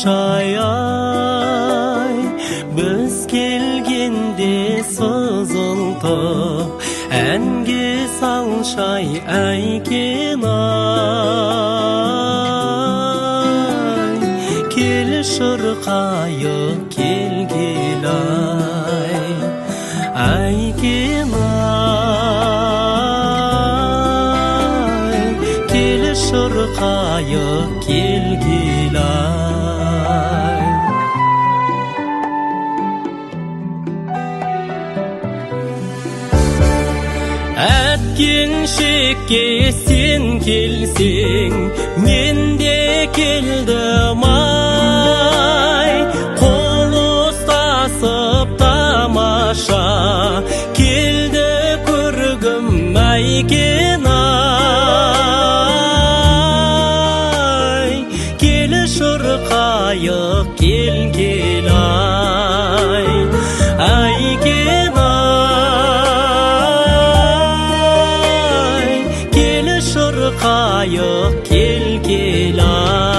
салшай ай, біз келгенде сызылтып әнге салшай әйкен ай, кел шырқайық келгел ай, әйкен ай, кел шырқайық келгел ай. Әткеншекке сен келсең, мен де келдім ай, қол ұстасып тамаша келді көргім әйкен ай, кел шырқайық келгел ай, әйкен шырқайық келгел ай.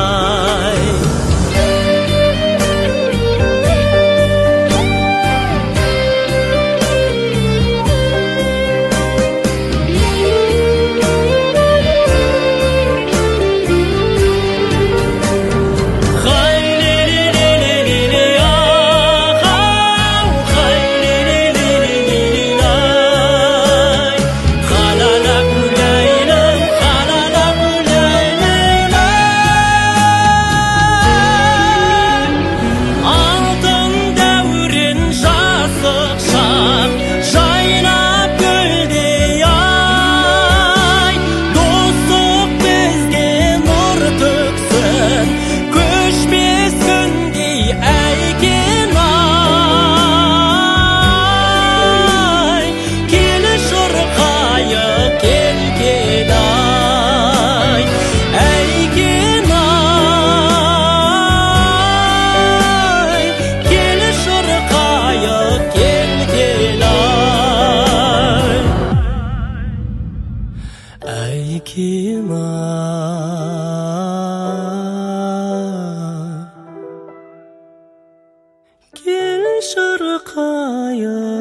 Әйкен ай, кел шырқайық